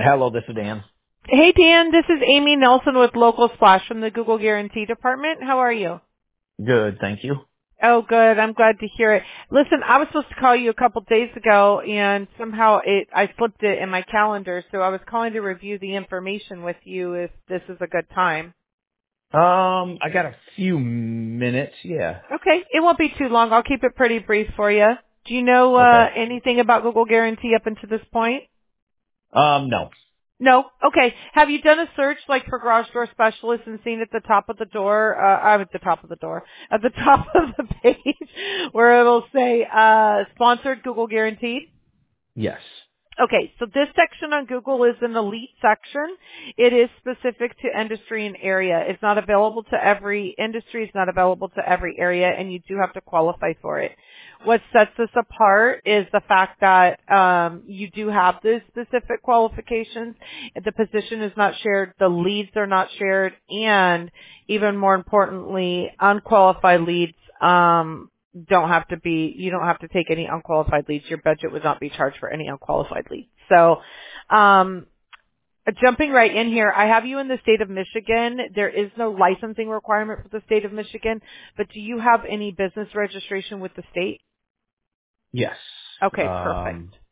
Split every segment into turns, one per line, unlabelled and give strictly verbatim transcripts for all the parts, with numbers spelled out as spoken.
Hello, this is Dan.
Hey, Dan, this is Amy Nelson with Local Splash from the Google Guarantee Department. How are you?
Good, thank you.
Oh, good. I'm glad to hear it. Listen, I was supposed to call you a couple days ago, and somehow it I slipped it in my calendar, so I was calling to review the information with you if this is a good time.
Um, I got a few minutes, yeah.
Okay, it won't be too long. I'll keep it pretty brief for you. Do you know uh,
Okay.
anything about Google Guarantee up until this point?
Um, no.
No? Okay. Have you done a search like for garage door specialists and seen at the top of the door, uh, I'm at the top of the door, at the top of the page where it'll say, uh, sponsored Google Guaranteed?
Yes.
Okay, so this section on Google is an elite section. It is specific to industry and area. It's not available to every industry. It's not available to every area, and you do have to qualify for it. What sets this apart is the fact that um, you do have the specific qualifications. The position is not shared. The leads are not shared, and even more importantly, unqualified leads um, don't have to be, you don't have to take any unqualified leads. Your budget would not be charged for any unqualified leads. So, um, jumping right in here, I have you in the state of Michigan. There is no licensing requirement for the state of Michigan, but do you have any business registration with the state?
Yes.
Okay, perfect.
Um,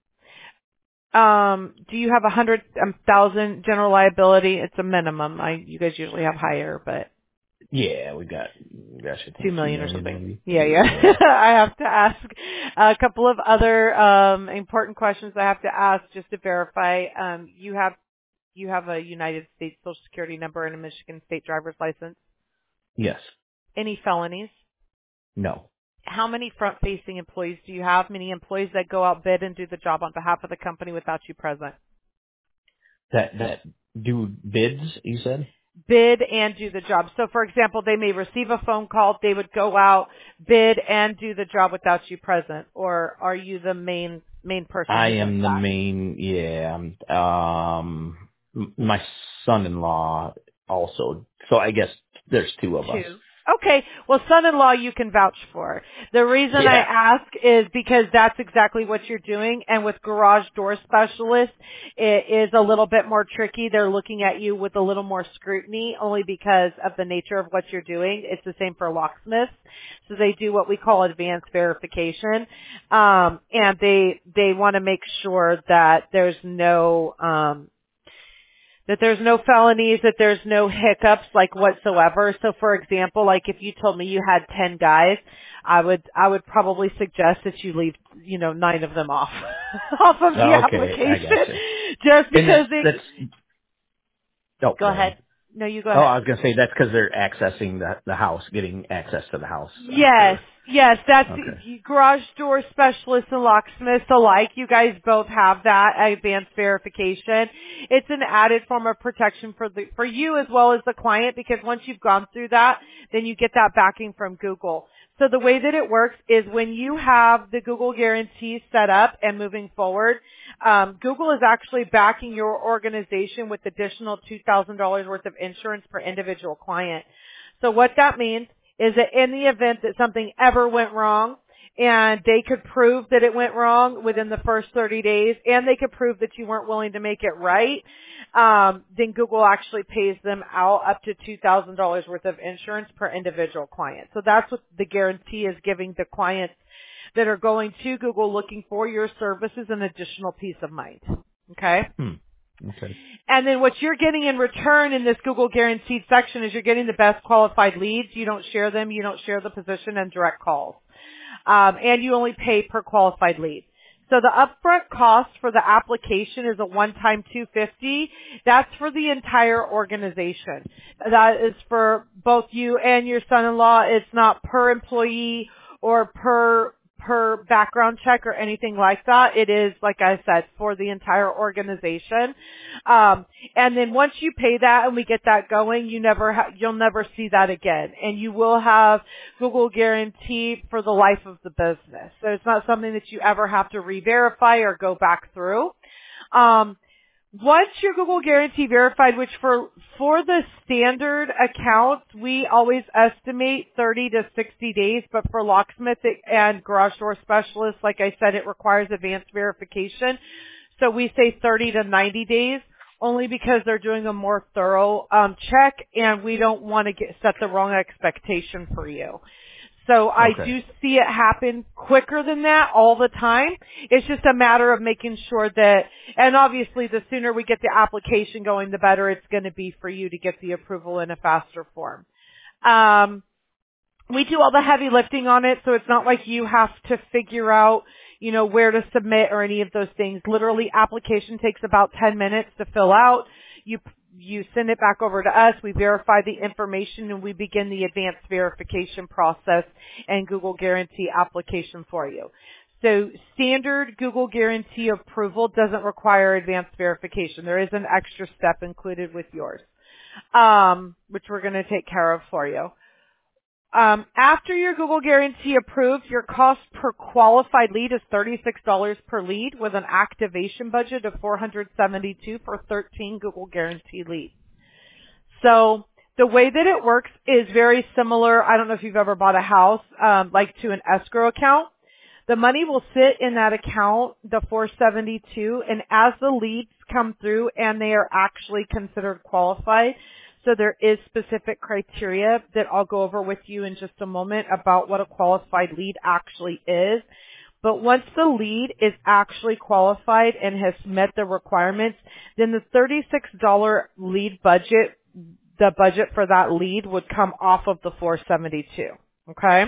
Um, do you have a hundred um, thousand general liability? It's a minimum. I, you guys usually have higher, but
yeah, we got, gosh, I
two
think two
million or
million
something.
maybe.
Yeah, yeah.
Yeah.
I have to ask a couple of other um, important questions. I have to ask just to verify. Um, you have you have a United States Social Security number and a Michigan State driver's license.
Yes.
Any felonies?
No.
How many front-facing employees do you have? Many employees that go out bid and do the job on behalf of the company without you present.
That, that do bids, you said?
Bid and do the job. So for example, they may receive a phone call, they would go out, bid and do the job without you present. Or are you the main main person
I
who does
am the
that?
main, yeah, I'm, um, m- my son-in-law also, so I guess there's two of us.
Two. Okay. Well, son-in-law you can vouch for. The reason I
Yeah.
ask is because that's exactly what you're doing. And with garage door specialists, it is a little bit more tricky. They're looking at you with a little more scrutiny only because of the nature of what you're doing. It's the same for locksmiths. So they do what we call advanced verification. Um, and they, they want to make sure that there's no, um, that there's no felonies, that there's no hiccups like whatsoever. So for example, like if you told me you had ten guys, I would, I would probably suggest that you leave, you know, nine of them off, off of the
Okay, I
application
gotcha.
just
And
because
that's,
they,
that's, oh,
go
go ahead.
ahead. No, you go
Oh,
ahead.
I was gonna say that's because they're accessing the the house, getting access to the house. I'm
Yes,
sure.
yes, that's
Okay.
garage door specialists and locksmiths alike. You guys both have that advanced verification. It's an added form of protection for the for you as well as the client because once you've gone through that, then you get that backing from Google. So the way that it works is when you have the Google guarantee set up and moving forward, um, Google is actually backing your organization with additional two thousand dollars worth of insurance per individual client. So what that means is that in the event that something ever went wrong and they could prove that it went wrong within the first thirty days and they could prove that you weren't willing to make it right, um, then Google actually pays them out up to two thousand dollars worth of insurance per individual client. So that's what the guarantee is giving the clients that are going to Google looking for your services an additional peace of mind. Okay?
Hmm. Okay.
And then what you're getting in return in this Google Guaranteed section is you're getting the best qualified leads. You don't share them. You don't share the position and direct calls. Um, and you only pay per qualified lead. So the upfront cost for the application is a one-time two hundred fifty dollars. That's for the entire organization. That is for both you and your son-in-law. It's not per employee or per per background check or anything like that. It is, like I said, for the entire organization. Um, and then once you pay that and we get that going, you never ha- you'll never see that again. And you will have Google Guarantee for the life of the business. So it's not something that you ever have to re-verify or go back through. Um, Once your Google Guarantee verified, which for for the standard accounts, we always estimate thirty to sixty days, but for locksmith and garage door specialists, like I said, it requires advanced verification. So we say thirty to ninety days. only because they're doing a more thorough um, check, and we don't want to get set the wrong expectation for you. So I
Okay.
do see it happen quicker than that all the time. It's just a matter of making sure that, and obviously the sooner we get the application going, the better it's going to be for you to get the approval in a faster form. Um, we do all the heavy lifting on it, so it's not like you have to figure out, you know, where to submit or any of those things. Literally, application takes about ten minutes to fill out. You you send it back over to us. We verify the information, and we begin the advanced verification process and Google Guarantee application for you. So standard Google Guarantee approval doesn't require advanced verification. There is an extra step included with yours, um, which we're going to take care of for you. Um, after your Google Guarantee approved, your cost per qualified lead is thirty-six dollars per lead with an activation budget of four hundred seventy-two dollars for thirteen Google Guarantee leads. So the way that it works is very similar. I don't know if you've ever bought a house, um, like to an escrow account. The money will sit in that account, the four hundred seventy-two dollars, and as the leads come through and they are actually considered qualified, so there is specific criteria that I'll go over with you in just a moment about what a qualified lead actually is. But once the lead is actually qualified and has met the requirements, then the thirty-six dollars lead budget, the budget for that lead would come off of the four hundred seventy-two dollars. Okay?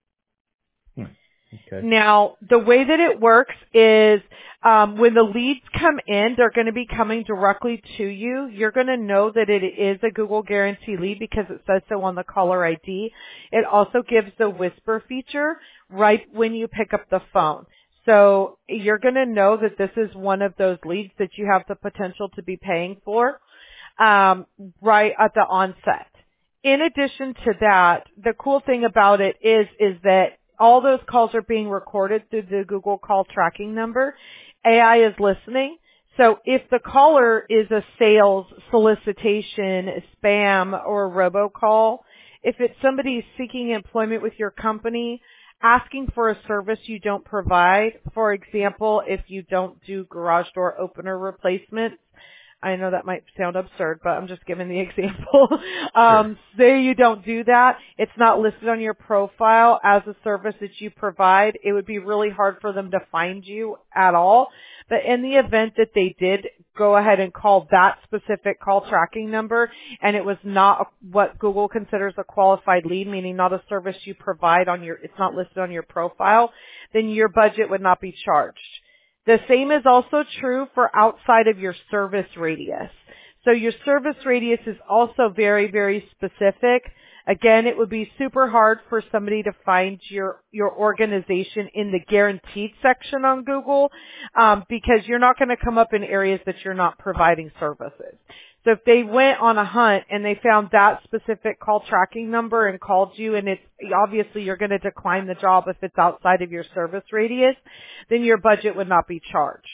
Okay.
Now, the way that it works is um, when the leads come in, they're going to be coming directly to you. You're going to know that it is a Google Guarantee lead because it says so on the caller I D. It also gives the whisper feature right when you pick up the phone. So you're going to know that this is one of those leads that you have the potential to be paying for um, right at the onset. In addition to that, the cool thing about it is is that all those calls are being recorded through the Google call tracking number. A I is listening. So if the caller is a sales, solicitation, spam, or robocall, if it's somebody seeking employment with your company, asking for a service you don't provide, for example, if you don't do garage door opener replacements, I know that might sound absurd, but I'm just giving the example. um,
Sure.
say you don't do that. It's not listed on your profile as a service that you provide. It would be really hard for them to find you at all. But in the event that they did go ahead and call that specific call tracking number and it was not what Google considers a qualified lead, meaning not a service you provide on your, it's not listed on your profile, then your budget would not be charged. The same is also true for outside of your service radius. So your service radius is also very, very specific. Again, it would be super hard for somebody to find your, your organization in the guaranteed section on Google, um, because you're not going to come up in areas that you're not providing services. So if they went on a hunt and they found that specific call tracking number and called you, and it's obviously you're going to decline the job if it's outside of your service radius, then your budget would not be charged.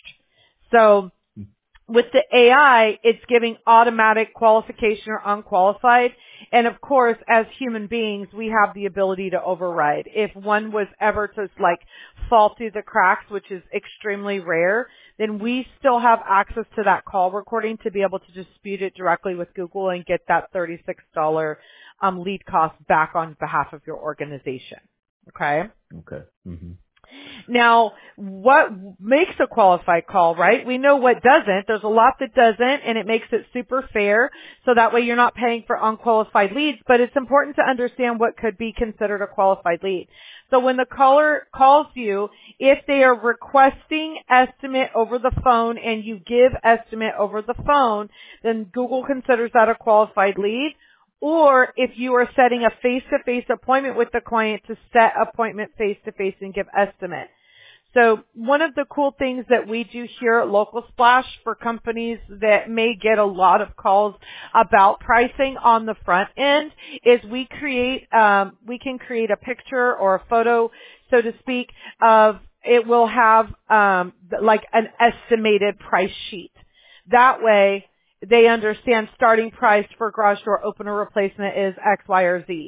So with the A I, it's giving automatic qualification or unqualified. And of course, as human beings, we have the ability to override. If one was ever to like fall through the cracks, which is extremely rare, then we still have access to that call recording to be able to dispute it directly with Google and get that thirty-six dollars um, lead cost back on behalf of your organization. Okay?
Okay. Mm-hmm.
Now, what makes a qualified call, right? We know what doesn't. There's a lot that doesn't, and it makes it super fair, so that way you're not paying for unqualified leads, but it's important to understand what could be considered a qualified lead. So when the caller calls you, if they are requesting estimate over the phone and you give estimate over the phone, then Google considers that a qualified lead. Or if you are setting a face-to-face appointment with the client to set appointment face-to-face and give estimate. So one of the cool things that we do here at Local Splash for companies that may get a lot of calls about pricing on the front end is we create, um, we can create a picture or a photo, so to speak, of it will have um, like an estimated price sheet. That way, they understand starting price for garage door opener replacement is X, Y, or Z.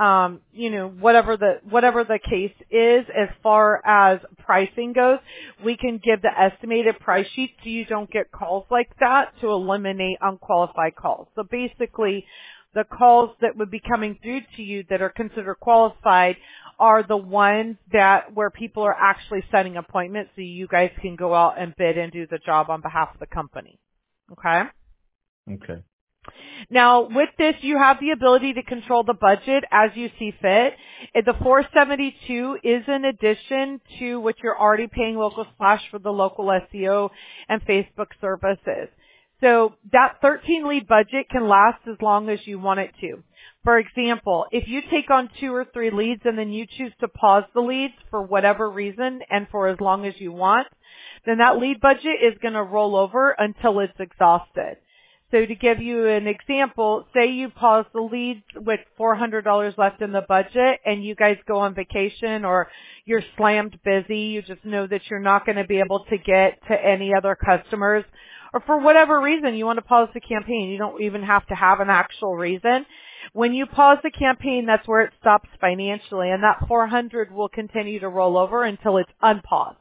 um, you know, whatever the, whatever the case is as far as pricing goes, we can give the estimated price sheet so you don't get calls like that to eliminate unqualified calls. So basically, the calls that would be coming through to you that are considered qualified are the ones that where people are actually setting appointments so you guys can go out and bid and do the job on behalf of the company. Okay?
Okay.
Now, with this, you have the ability to control the budget as you see fit. Uh, The four seventy-two is in addition to what you're already paying Local Splash for the local S E O and Facebook services. So that thirteen lead budget can last as long as you want it to. For example, if you take on two or three leads and then you choose to pause the leads for whatever reason and for as long as you want, then that lead budget is going to roll over until it's exhausted. So to give you an example, say you pause the leads with four hundred dollars left in the budget and you guys go on vacation or you're slammed busy, you just know that you're not going to be able to get to any other customers, or for whatever reason you want to pause the campaign. You don't even have to have an actual reason. When you pause the campaign, that's where it stops financially, and that four hundred will continue to roll over until it's unpaused.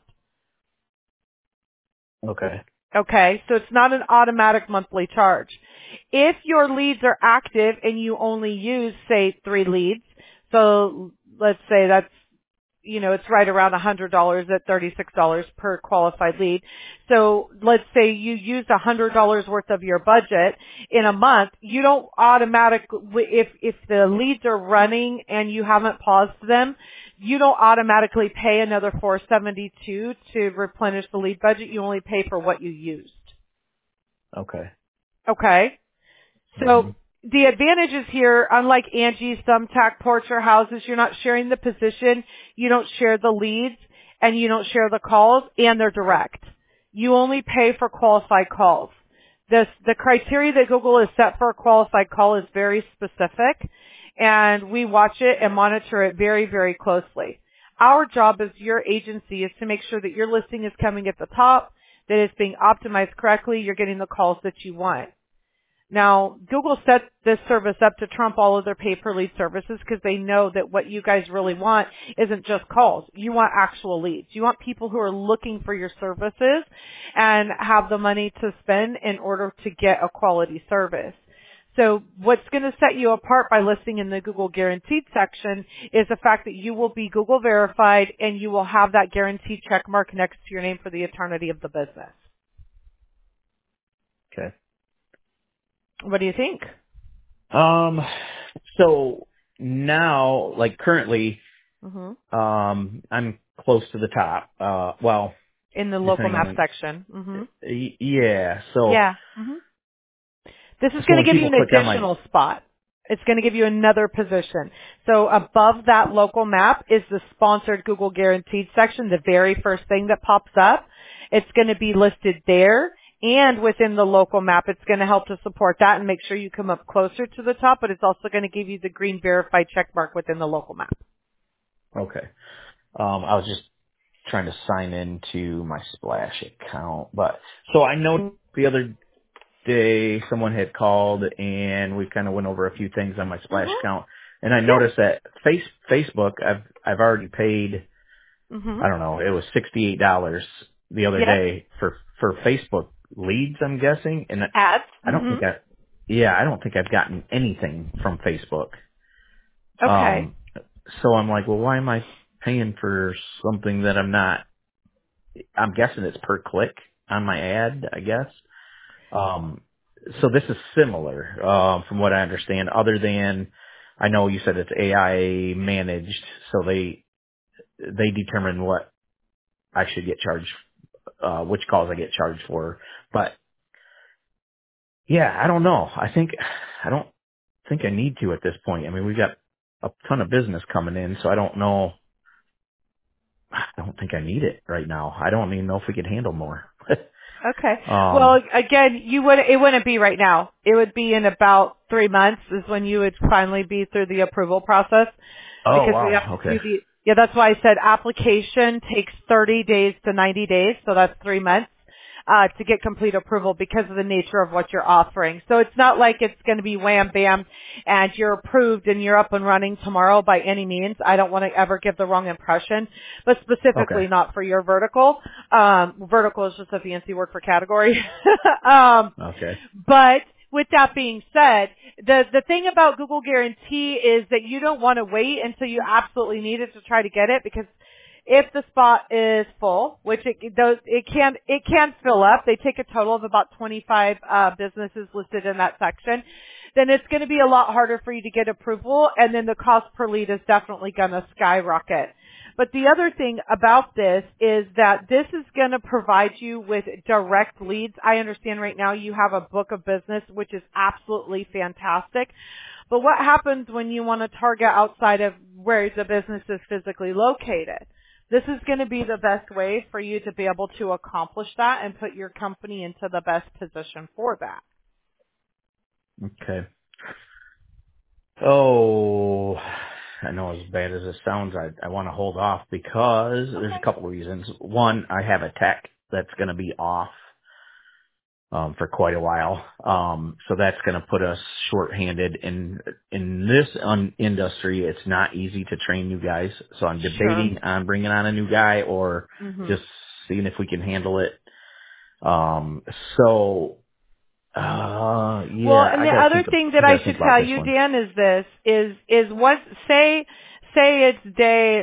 Okay.
Okay, so it's not an automatic monthly charge. If your leads are active and you only use, say, three leads, so let's say that's, you know, it's right around one hundred dollars at thirty-six dollars per qualified lead. So let's say you used one hundred dollars worth of your budget in a month. You don't automatically, if, if the leads are running and you haven't paused them, you don't automatically pay another four seventy-two to replenish the lead budget. You only pay for what you used.
Okay.
Okay? So
Mhm.
the advantages here, unlike Angie, Thumbtack, Porcher Houses, you're not sharing the position, you don't share the leads, and you don't share the calls, and they're direct. You only pay for qualified calls. This, the criteria that Google has set for a qualified call is very specific, and we watch it and monitor it very, very closely. Our job as your agency is to make sure that your listing is coming at the top, that it's being optimized correctly, you're getting the calls that you want. Now, Google set this service up to trump all of their pay-per-lead services because they know that what you guys really want isn't just calls. You want actual leads. You want people who are looking for your services and have the money to spend in order to get a quality service. So what's going to set you apart by listing in the Google Guaranteed section is the fact that you will be Google verified and you will have that guaranteed check mark next to your name for the eternity of the business.
Okay.
What do you think?
Um, so now, like currently,
Mm-hmm.
um, I'm close to the top. Uh, well,
In the local
depending
map
on,
section. Mm-hmm.
y- yeah. So,
Yeah. Mm-hmm. This is
so
going
when
to give you
people
an
click on my,
additional spot. It's going to give you another position. So above that local map is the sponsored Google Guaranteed section, the very first thing that pops up. It's going to be listed there. And within the local map, it's going to help to support that and make sure you come up closer to the top, but it's also going to give you the green verified check mark within the local map.
okay. Um, I was just trying to sign into my Splash account, but so I know the other day someone had called and we kind of went over a few things on my Splash
Mm-hmm.
account, and I
Yeah.
noticed that face Facebook I've I've already paid,
Mm-hmm.
I don't know, it was sixty-eight dollars the other
Yep.
day for for Facebook leads, I'm guessing, and
Ads.
I don't think
Mm-hmm.
I yeah I don't think I've gotten anything from Facebook.
Okay.
Um, so I'm like, well, why am I paying for something that I'm not? I'm guessing it's per click on my ad, I guess. Um, so this is similar, um, from what I understand, other than I know you said it's A I managed, so they, they determine what I should get charged, uh, which calls I get charged for. But yeah, I don't know. I think, I don't think I need to at this point. I mean, we've got a ton of business coming in, so I don't know. I don't think I need it right now. I don't even know if we could handle more.
Okay.
um,
Well, again, you would it wouldn't be right now. It would be in about three months is when you would finally be through the approval process,
oh
because we have
wow.
to do
Okay.
the yeah. That's why I said application takes thirty days to ninety days, so that's three months. uh, to get complete approval because of the nature of what you're offering. So it's not like it's going to be wham bam and you're approved and you're up and running tomorrow by any means. I don't want to ever give the wrong impression, but specifically
Okay.
not for your vertical. Um, vertical is just a fancy word for category. um,
Okay.
but with that being said, the, the thing about Google Guarantee is that you don't want to wait until you absolutely need it to try to get it, because if the spot is full, which it, it does, it can, it can fill up. They take a total of about twenty-five, uh, businesses listed in that section. Then it's going to be a lot harder for you to get approval, and then the cost per lead is definitely going to skyrocket. But the other thing about this is that this is going to provide you with direct leads. I understand right now you have a book of business, which is absolutely fantastic. But what happens when you want to target outside of where the business is physically located? This is going to be the best way for you to be able to accomplish that and put your company into the best position for that.
Okay. Oh, I know as bad as it sounds, I, I want to hold off because there's a
Okay.
couple of reasons. One, I have a tech that's going to be off um, for quite a while. Um, so that's going to put us shorthanded. In in this un- industry, it's not easy to train new guys. So I'm
Sure.
debating on bringing on a new guy or
hmm
just seeing if we can handle it. Um, so, uh,
Well,
yeah,
and
I
the
got to
other
think.
thing
I
that
got
I
to think
should
about
tell
this
you,
one.
Dan, is this, is, is what, say, say it's day,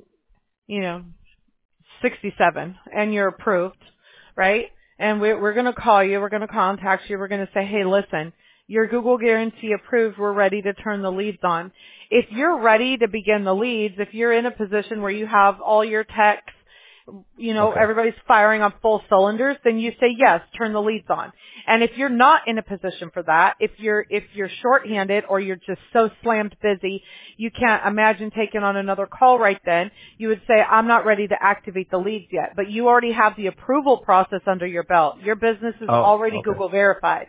you know, sixty-seven and you're approved, right? And we're, we're going to call you, we're going to contact you, we're going to say, hey, listen, your Google Guarantee approved, we're ready to turn the leads on. If you're ready to begin the leads, if you're in a position where you have all your techs, you know,
Okay.
everybody's firing on full cylinders, then you say yes, turn the leads on. And if you're not in a position for that, if you're, if you're shorthanded or you're just so slammed busy, you can't imagine taking on another call right then, you would say, I'm not ready to activate the leads yet. But you already have the approval process under your belt. Your business is
Oh,
already
okay.
Google verified.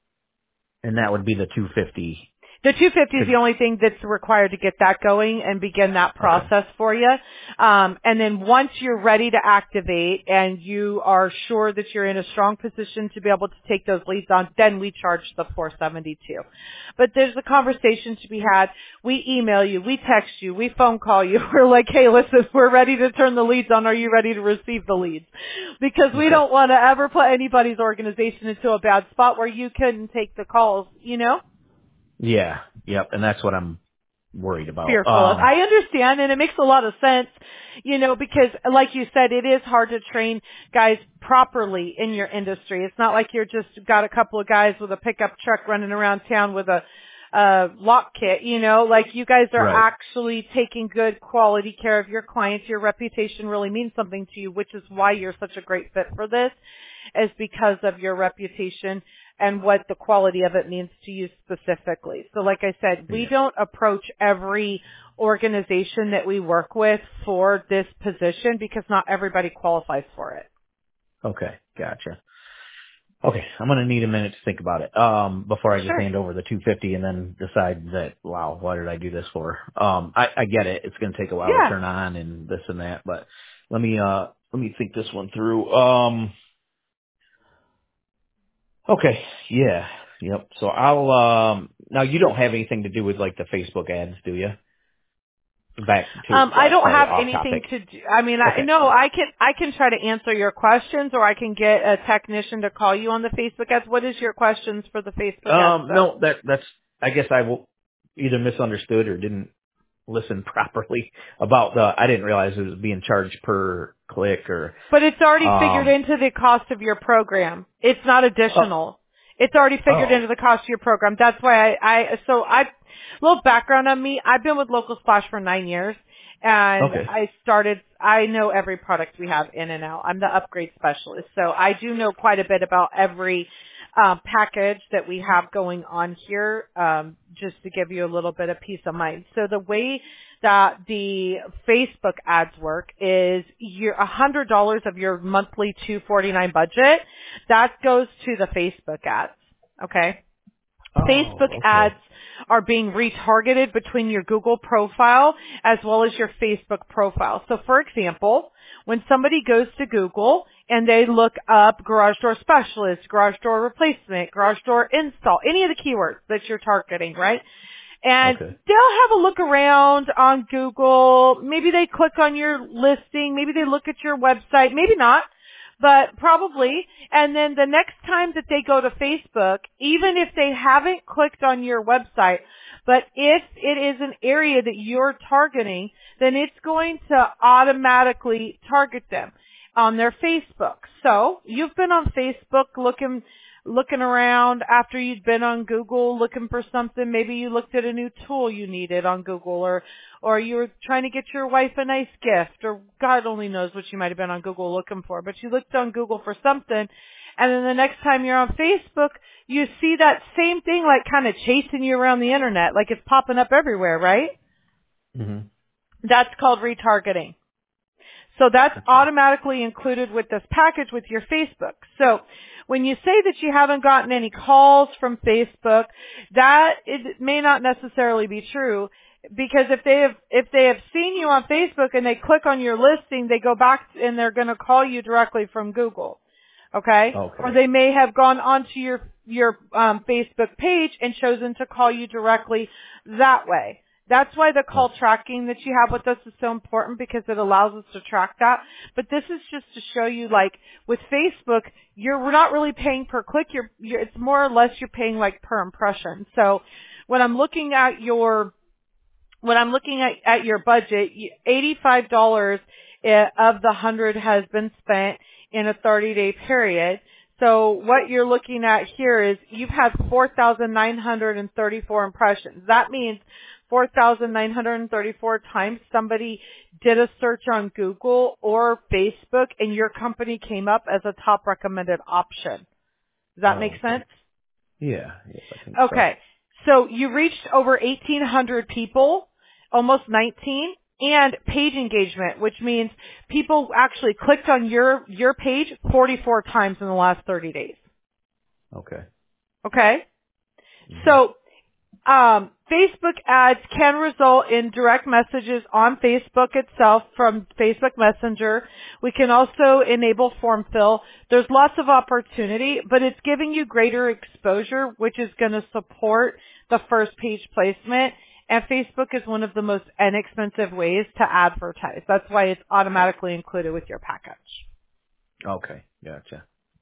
And that would be the two fifty.
The two fifty
To,
is the only thing that's required to get that going and begin that
okay.
process for you. Um, and then once you're ready to activate and you are sure that you're in a strong position to be able to take those leads on, then we charge the four seventy-two. But there's a conversation to be had. We email you, we text you, we phone call you. We're like, hey, listen, we're ready to turn the leads on. Are you ready to receive the leads? Because we
Okay.
don't want to ever put anybody's organization into a bad spot where you couldn't take the calls, you know?
Yeah. Yep. And that's what I'm worried about.
Fearful of.
Um,
I understand, and it makes a lot of sense, you know, because like you said, it is hard to train guys properly in your industry. It's not like you're just got a couple of guys with a pickup truck running around town with a uh lock kit, you know, like you guys are
right.
actually taking good quality care of your clients. Your reputation really means something to you, which is why you're such a great fit for this, is because of your reputation and what the quality of it means to you specifically. So like I said, we
Yeah.
don't approach every organization that we work with for this position because not everybody qualifies for it.
Okay. Gotcha. Okay. I'm going to need a minute to think about it. Um, before I just
Sure.
hand over the two fifty and then decide that, wow, what did I do this for? Um, I, I get it. It's going to take a while to
Yeah.
turn on and this and that, but let me, uh, let me think this one through. Um, okay. Yeah. Yep. So I'll, um, now you don't have anything to do with like the Facebook ads, do you? Back to,
Um, I
uh,
don't
sorry,
have
off
anything
topic.
to do. I mean, I
Okay.
no, I can I can try to answer your questions, or I can get a technician to call you on the Facebook ads. What is your questions for the Facebook ads,
Um,
though?
no, that, that's, I guess I will either misunderstood or didn't listen properly about the, I didn't realize it was being charged per click or,
But it's already figured
um,
into the cost of your program. It's not
oh,
additional. It's already figured
oh,
into the cost of your program. That's why I, I so I, little background on me. I've been with Local Splash for nine years, and
okay.
I started, I know every product we have in and out. I'm the upgrade specialist, so I do know quite a bit about every um, package that we have going on here, um, just to give you a little bit of peace of mind. So the way that the Facebook ads work is your one hundred dollars of your monthly two forty-nine budget, that goes to the Facebook ads. Okay? Facebook
Oh,
ads
okay.
are being retargeted between your Google profile as well as your Facebook profile. So for example, when somebody goes to Google and they look up garage door specialist, garage door replacement, garage door install, any of the keywords that you're targeting, right? And
Okay.
they'll have a look around on Google. Maybe they click on your listing. Maybe they look at your website. Maybe not, but probably. And then the next time that they go to Facebook, even if they haven't clicked on your website, but if it is an area that you're targeting, then it's going to automatically target them on their Facebook. So you've been on Facebook looking looking around after you'd been on Google looking for something. Maybe you looked at a new tool you needed on Google, or or you were trying to get your wife a nice gift, or God only knows what you might have been on Google looking for, but you looked on Google for something, and then the next time you're on Facebook, you see that same thing like kind of chasing you around the internet, like it's popping up everywhere, right?
hmm
That's called retargeting. So that's automatically included with this package with your Facebook. So when you say that you haven't gotten any calls from Facebook, that it may not necessarily be true, because if they have if they have seen you on Facebook and they click on your listing, they go back and they're going to call you directly from Google. Okay? Or
Okay.
they may have gone onto your your um, Facebook page and chosen to call you directly that way. That's why the call
Oh,
tracking that you have with us is so important, because it allows us to track that. But this is just to show you, like, with Facebook, you're we're not really paying per click. You're, you're it's more or less you're paying like per impression. So when I'm looking at your when I'm looking at, at your budget, you- eighty-five dollars of the one hundred has been spent in a thirty-day period. So what you're looking at here is you've had four thousand nine hundred thirty-four impressions. That means four thousand nine hundred thirty-four times somebody did a search on Google or Facebook and your company came up as a top recommended option. Does that make
oh, okay.
sense?
Yeah. Yeah, I think so.
Okay. So you reached over eighteen hundred people, almost nineteen, and page engagement, which means people actually clicked on your, your page forty-four times in the last thirty days.
Okay.
Okay?
hmm
So, um, Facebook ads can result in direct messages on Facebook itself from Facebook Messenger. We can also enable form fill. There's lots of opportunity, but it's giving you greater exposure, which is going to support the first page placement. And Facebook is one of the most inexpensive ways to advertise. That's why it's automatically included with your package.
Okay. Gotcha.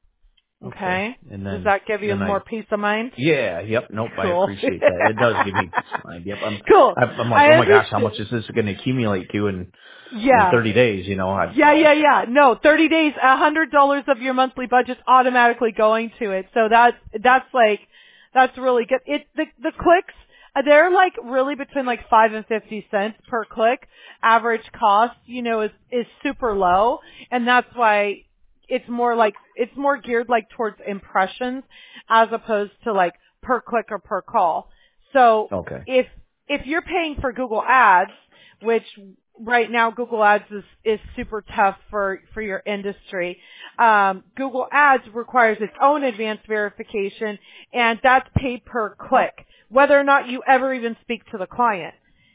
Okay.
Okay?
And
Does
then,
that give you
then
more
I,
peace of mind?
yeah, yep, nope, I
Cool.
appreciate that. It does give me peace of mind. Yep. I'm,
Cool.
I'm I'm like,
I
oh my gosh, how
understand.
much is this going to accumulate to in, in
Yeah.
thirty days? You know, I,
Yeah, yeah, yeah. No, thirty days, a hundred dollars of your monthly budget's automatically going to it. So that's, that's like, that's really good. It, the, the clicks, uh, they're like really between like five and fifty cents per click. Average cost, you know, is, is super low. And that's why it's more like, it's more geared like towards impressions as opposed to like per click or per call. So
okay.
if, if you're paying for Google Ads, which right now Google Ads is, is super tough for, for your industry. Um, Google Ads requires its own advanced verification, and that's paid per click, whether or not you ever even speak to the client.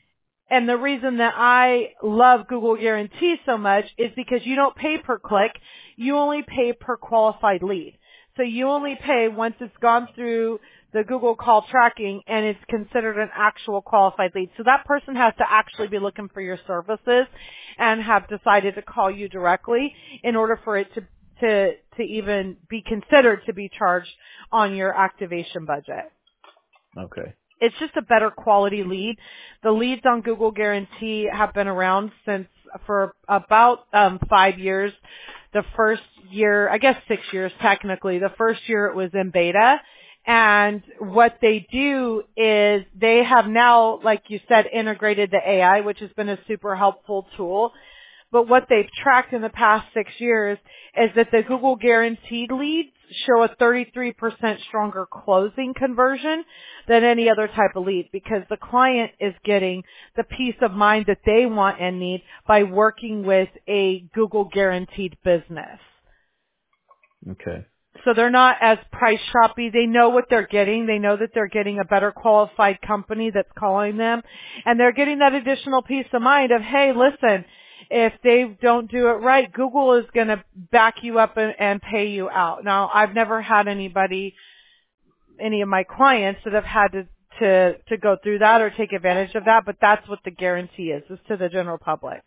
And the reason that I love Google Guarantee so much is because you don't pay per click, you only pay per qualified lead. So you only pay once it's gone through the Google call tracking and it's considered an actual qualified lead. So that person has to actually be looking for your services and have decided to call you directly in order for it to to to even be considered to be charged on your activation budget.
Okay.
It's just a better quality lead. The leads on Google Guarantee have been around since for about um, five years. The first year, I guess six years technically. The first year it was in beta. And what they do is they have now, like you said, integrated the A I, which has been a super helpful tool. But what they've tracked in the past six years is that the Google Guaranteed leads show a thirty-three percent stronger closing conversion than any other type of lead, because the client is getting the peace of mind that they want and need by working with a Google Guaranteed business.
Okay.
so they're not as price shoppy. They know what they're getting. They know that they're getting a better qualified company that's calling them. And they're getting that additional peace of mind of, hey, listen, if they don't do it right, Google is going to back you up and, and pay you out. Now, I've never had anybody, any of my clients that have had to, to, to go through that or take advantage of that, but that's what the guarantee is, is to the general public.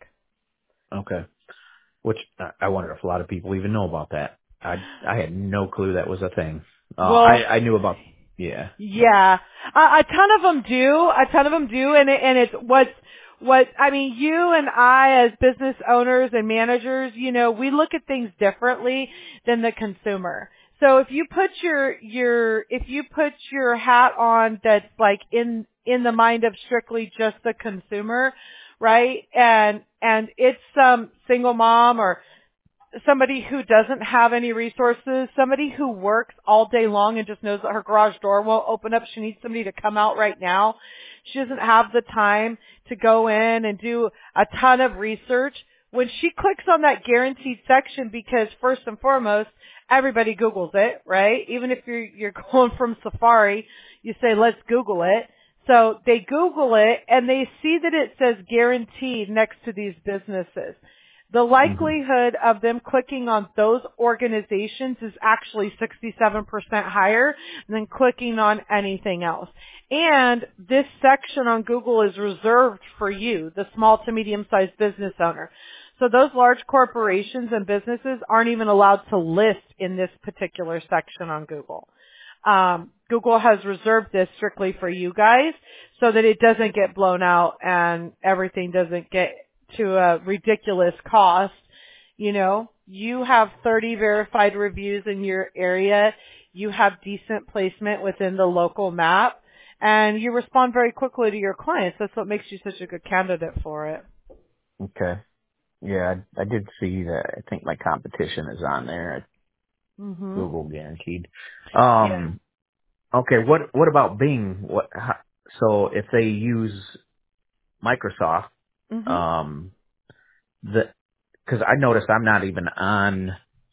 Okay. Which I I wonder if a lot of people even know about that. I I had no clue that was a thing. Uh,
Well,
I I knew about yeah.
yeah, a, a ton of them do. A ton of them do, and it, and it's what's what I mean. You and I, as business owners and managers, you know, we look at things differently than the consumer. So if you put your your if you put your hat on that's like in in the mind of strictly just the consumer, right? And and it's some single mom or somebody who doesn't have any resources, somebody who works all day long and just knows that her garage door won't open up. She needs somebody to come out right now. She doesn't have the time to go in and do a ton of research. When she clicks on that guaranteed section, because first and foremost, everybody Googles it, right? Even if you're, you're going from Safari, you say, let's Google it. So they Google it and they see that it says guaranteed next to these businesses. The
Mhm.
likelihood of them clicking on those organizations is actually sixty-seven percent higher than clicking on anything else. And this section on Google is reserved for you, the small to medium-sized business owner. So those large corporations and businesses aren't even allowed to list in this particular section on Google. Um, Google has reserved this strictly for you guys so that it doesn't get blown out and everything doesn't get to a ridiculous cost. You know, you have thirty verified reviews in your area. You have decent placement within the local map and you respond very quickly to your clients. That's what makes you such a good candidate for it.
Okay. Yeah, I, I did see that. I think my competition is on there at
Mhm.
Google Guaranteed.
Yeah.
Um. Okay. What What about Bing? What? How, so if they use Microsoft,
Mhm.
um, the because I noticed I'm not even on.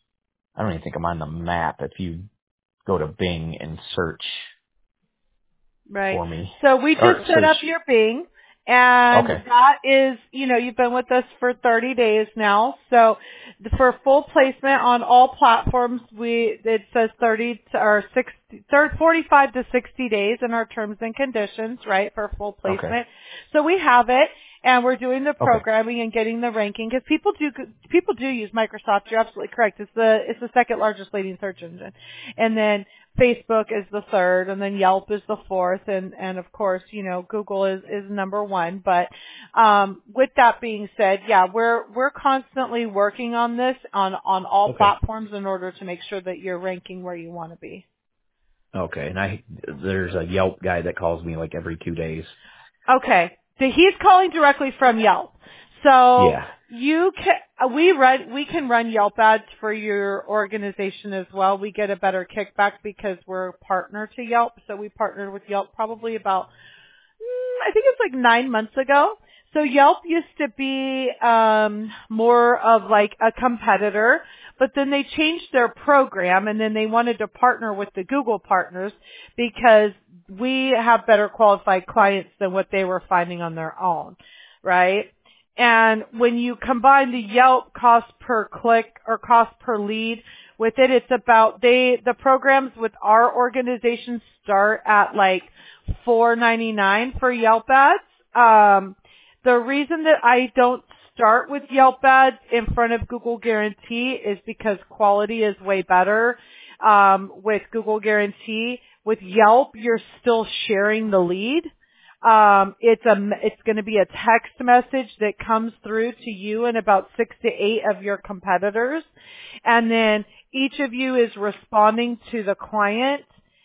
I don't even think I'm on the map. If you go to Bing and search
Right.
for me,
So we
or
just set
search.
up your Bing, and
Okay.
that is, you know, you've been with us for thirty days now. So the- for full placement on all platforms, we it says thirty to, or sixty, thirty, forty-five to sixty days in our terms and conditions, right, for full
Okay.
placement. So we have it. And we're doing the
Okay.
programming and getting the ranking because people do people do use Microsoft. You're absolutely correct. It's the it's the second largest leading search engine, and then Facebook is the third, and then Yelp is the fourth, and and of course you know Google is is number one. But um, with that being said, yeah, we're we're constantly working on this on on all
Okay.
platforms in order to make sure that you're ranking where you want to be.
Okay. And I there's a Yelp guy that calls me like every two days.
Okay. So he's calling directly from Yelp. So
Yeah.
you can, we run, we can run Yelp ads for your organization as well. We get a better kickback because we're a partner to Yelp. So we partnered with Yelp probably about, mm, I think it's like nine months ago. So Yelp used to be um, more of like a competitor, but then they changed their program and then they wanted to partner with the Google partners because we have better qualified clients than what they were finding on their own, right? And when you combine the Yelp cost per click or cost per lead with it, it's about they the programs with our organization start at like four ninety-nine for Yelp ads. Um, the reason that I don't start with Yelp ads in front of Google Guarantee is because quality is way better. Um, with Google Guarantee, with Yelp, you're still sharing the lead. Um, it's a, it's going to be a text message that comes through to you and about six to eight of your competitors. And then each of you is responding to the client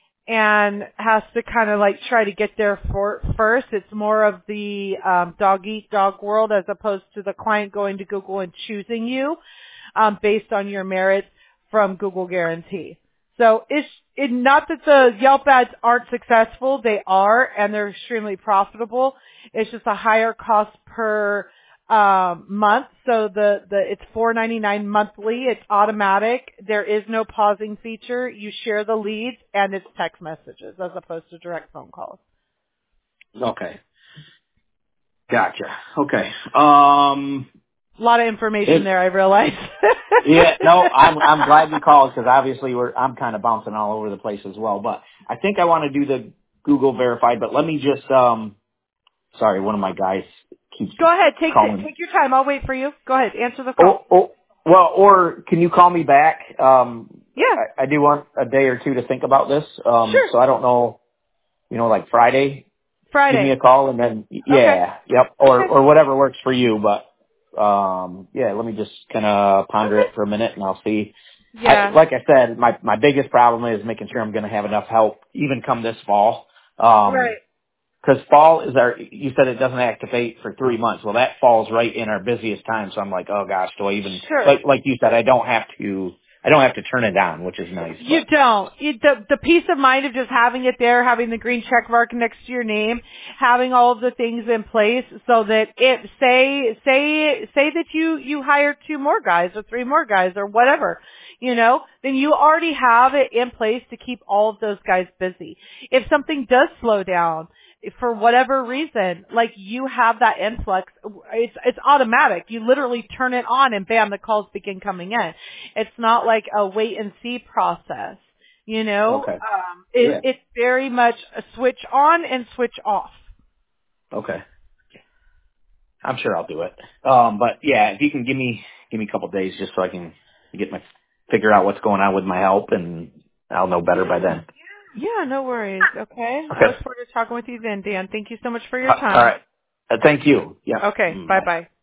and has to kind of like try to get there for, first. It's more of the um, dog eat dog world as opposed to the client going to Google and choosing you um, based on your merits from Google Guarantee. So it's it, not that the Yelp ads aren't successful. They are, and they're extremely profitable. It's just a higher cost per um, month. So the, the it's four ninety-nine monthly. It's automatic. There is no pausing feature. You share the leads, and it's text messages as opposed to direct phone calls.
Okay. Gotcha. Okay. Um,
A lot of information
it,
there, I realize.
yeah, no, I'm, I'm glad you called because obviously we're, I'm kind of bouncing all over the place as well, but I think I want to do the Google verified, but let me just, um, sorry, one of my guys keeps
Go ahead. Take
calling.
take your time. I'll wait for you. Go ahead. Answer the
Oh,
call.
oh, well, or can you call me back? Um,
Yeah.
I, I do want a day or two to think about this. Um,
Sure.
so I don't know, you know, like Friday, give me
Friday.
a call and then,
Okay.
yeah, yep, or,
Okay.
or whatever works for you. But, um, yeah, let me just kind of ponder
Okay.
it for a minute and I'll see. I,
Yeah.
like I said, my, my biggest problem is making sure I'm going to have enough help even come this fall. Um,
Right.
Because fall is our, you said it doesn't activate for three months. Well, that falls right in our busiest time. So I'm like, oh gosh, do I even,
Sure.
like, like you said, I don't have to, I don't have to turn it down, which is nice,
You
but
don't. You, the the peace of mind of just having it there, having the green check mark next to your name, having all of the things in place, so that if say say say that you you hire two more guys or three more guys or whatever, you know, then you already have it in place to keep all of those guys busy. If something does slow down, for whatever reason, like you have that influx, it's it's automatic. You literally turn it on and bam, the calls begin coming in. It's not like a wait and see process. You know,
okay.
um, it,
Yeah.
it's very much a switch on and switch off.
Okay. I'm sure I'll do it. Um, but yeah, if you can give me, give me a couple days just so I can get my, figure out what's going on with my help and I'll know better by
Yeah.
then.
Yeah, no worries. Okay. I
Okay.
look forward to talking with you then, Dan. Thank you so much for your
Uh, all
time.
right. Uh, thank you. Yeah.
Okay.
Mm,
Bye
bye.
bye.